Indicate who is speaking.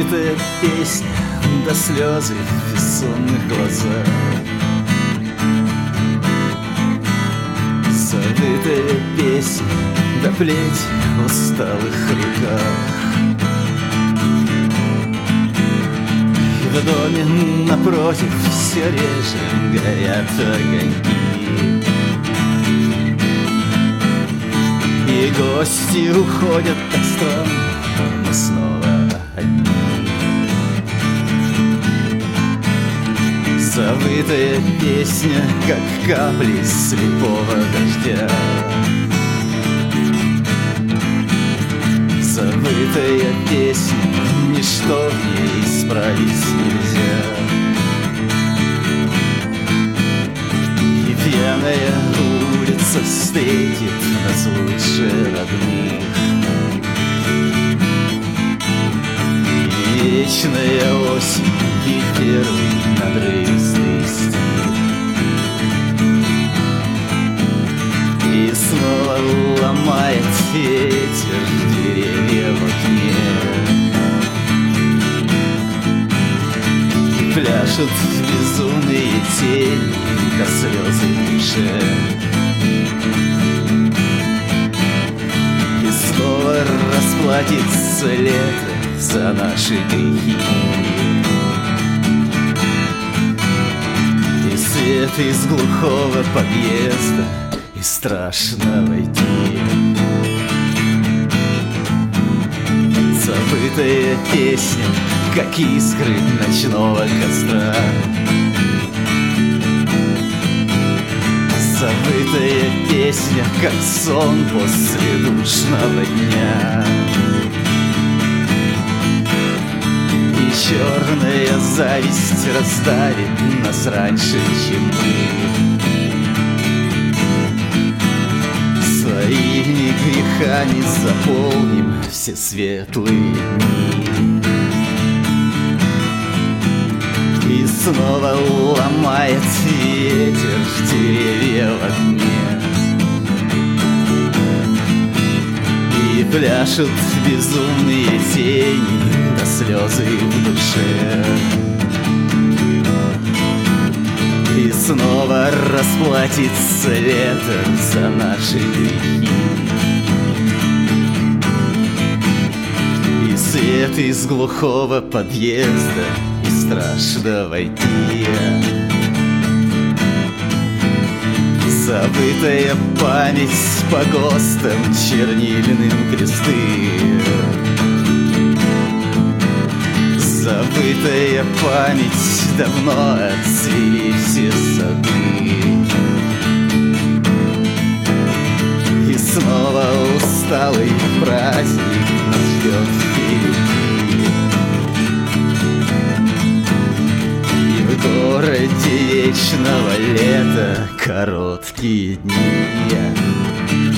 Speaker 1: Забытая песня до слезы в бессонных глазах. Забытая песня до плети в усталых руках. И в доме напротив все реже горят огоньки. И гости уходят так странно, мы снова одни. Забытая песня, как капли слепого дождя. Забытая песня, ничто в ней исправить нельзя. И пьяная улица встретит нас лучше родных. И вечная осень, и первый надрывистый стих. И снова ломает ветер деревья в окне. И пляшут безумные тени до слезы в душе. И снова расплатится лето за наши грехи. И свет из глухого подъезда, и страшно войти. Забытая песня, как искры ночного костра. Забытая песня, как сон после душного дня. И черная зависть раздавит нас раньше, чем мы. Своими грехами заполним все светлые дни. И снова ломает ветер деревья в окне. И пляшут безумные тени до слезы в душе. И снова расплатится лето за наши грехи. И свет из глухого подъезда, и страшно войти. Забытая память по ГОСТам, чернильным кресты. Забытая память, давно отцвели все сады. И снова усталый праздник нас ждет впереди. И в городе вечного лета короткие дни.